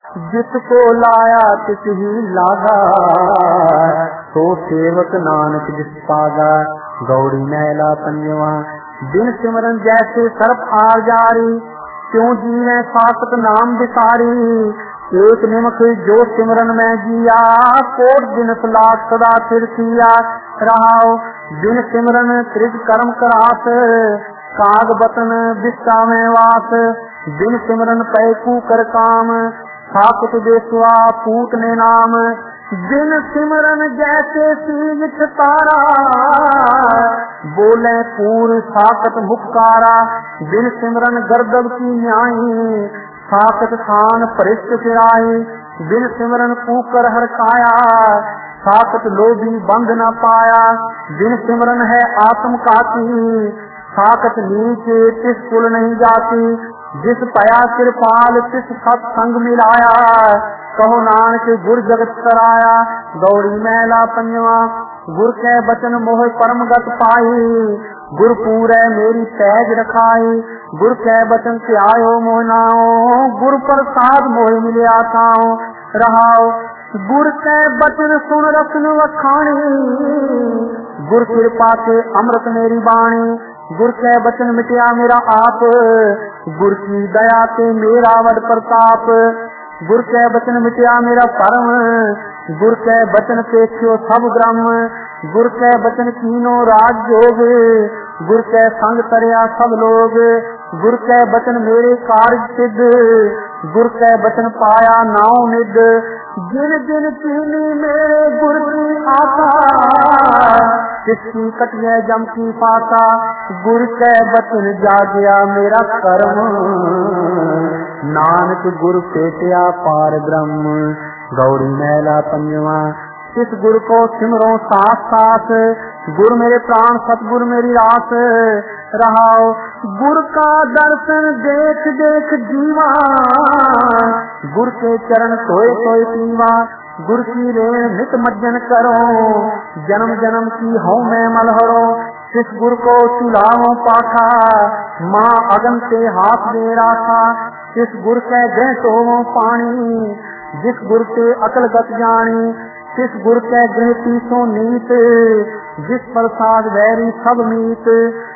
जिसको लाया तिस ही लागा, सो सेवक नानक जिस पागा। गौड़ी मैला पंजवा। बिन सिमरन जैसे सर्प आर जारी, क्यों जीवे सासत नाम बिसारी। एक निमक जो सिमरन में जिया, कोट दिन लाख सदा फिर किया। रहाओ बिन सिमरन त्रिज कर्म करास, काग बतन बिस्ता में वास। बिन सिमरन पैकू कर काम, साकुत देसवा पूत ने नाम। बिन सिमरन जैसे सीज तारा, बोले पूर साकत मुक्कारा। बिन सिमरन गर्दब की न्याई, साकत खान परिष्ट फिराई। बिन सिमरन कूकर हरकाया, साकत लोभी बंध न पाया। बिन सिमरन है आत्म काती, साकत नीचे तिस कुल नहीं जाती। जिस पया कृपाल तिस सत्संग मिलाया, कहो नानक गुर जगत कराया। गौड़ी मैला पंजवा। गुर के बचन मोह परम गत पाई, गुर पूरे मेरी पैज रखाई। गुर के बचन से आयो मोह नाओ, गुर प्रसाद मोह मिलिया थाओ। रहाओ गुर के बचन सुन रसन वखाणी, गुर कृपा के अमृत मेरी बाणी। गुर के बचन मिटिया मेरा आप, गुर की दया के मेरा वड प्रताप। गुर के बचन मिटिया मेरा परम, गुर के बचन पेख्यो सब ब्रह्म। गुर के बचन कीनो राज जोग, गुर के संग तरया सब लोग। गुर के बचन मेरे कार्य सिद्ध, गुर के बचन पाया नाव निध। जिन जिन कीनी मेरे गुर की आशा, किसकी कटिया जम की पासा। गुर के बचन जागया मेरा कर्म, नानक गुर पेटिया पार ब्रह्म। गौड़ी मैला पंजवा। इस गुर को सिमरो साथ साथ, गुर मेरे प्राण सतगुर मेरी रास। रहाओ गुर का दर्शन देख देख जीवा, गुर के चरण सोए सोए पीवा। गुर की रेण नित मज्जन करो, जन्म जन्म की हूँ मैं मलहरो। इस गुर को चुलाओ पाखा, माँ अगन से हाथ दे राखा। इस गुर के गृह तो पानी, जिस गुर से अकल गत जानी। इस गुर के गृह तीसों नीत, जिस प्रसाद वैरी सब मीत।